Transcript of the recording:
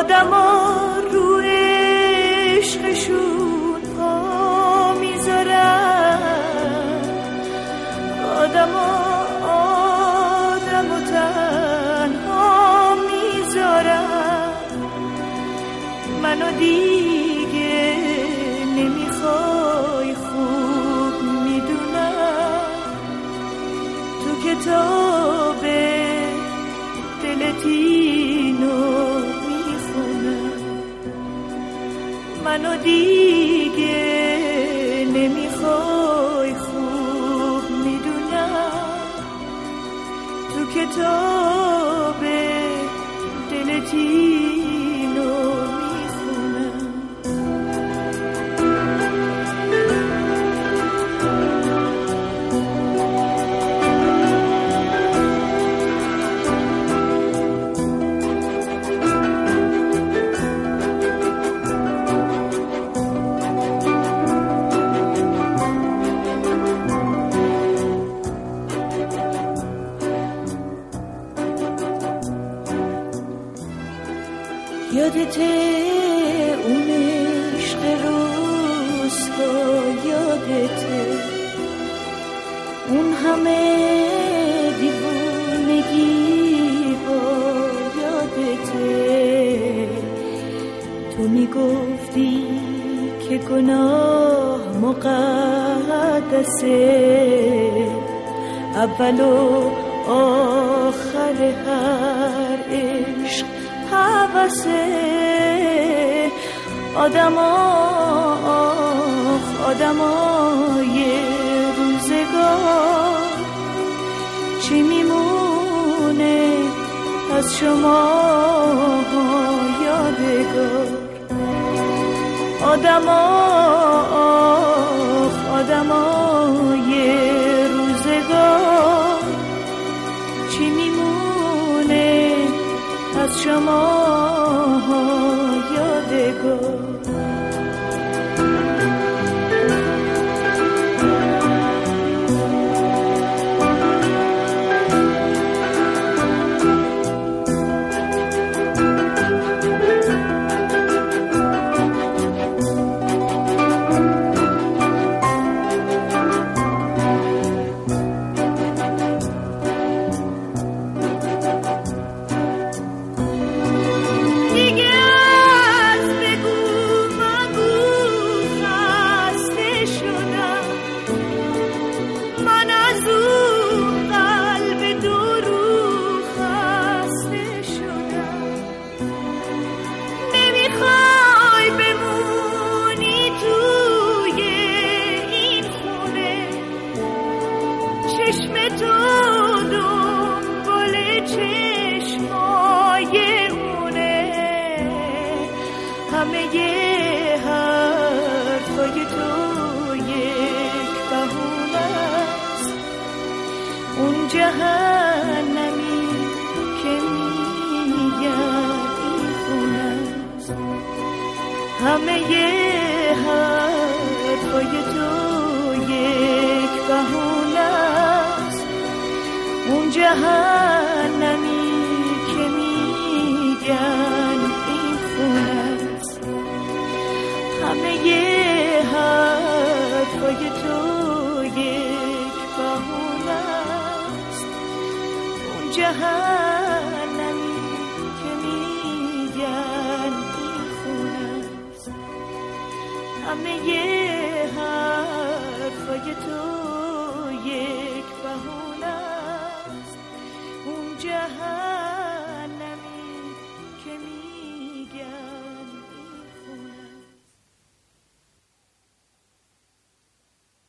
آدما رو عشقشون پا میذارن، آدمو تنها میذارن. منو دیگه نمیخوای خوب میدونم، تو کتاب دلت اینو میخونم. منو دیگه نمیخوای خوب میدونم، تو کتاب دلت اینو میخونم. یادته اون عشق روستا، یادته اون همه دیوونگی با، یادته تو میگفتی که گناه مقدسه، اول و آخر هر عشق حواسه. آدمای روزگار چی میمونه از شما یادگار؟ آدمای روزگار چی میمونه از شما یادگار؟ جهنمی که میگن این خونست، همه حرفای تو یک بهونست. اون جهنمی که میگن این خونست، همه حرفای تو یک بهونست. جهنمی که میگن این خونست، همه حرفای تو یک بهونه.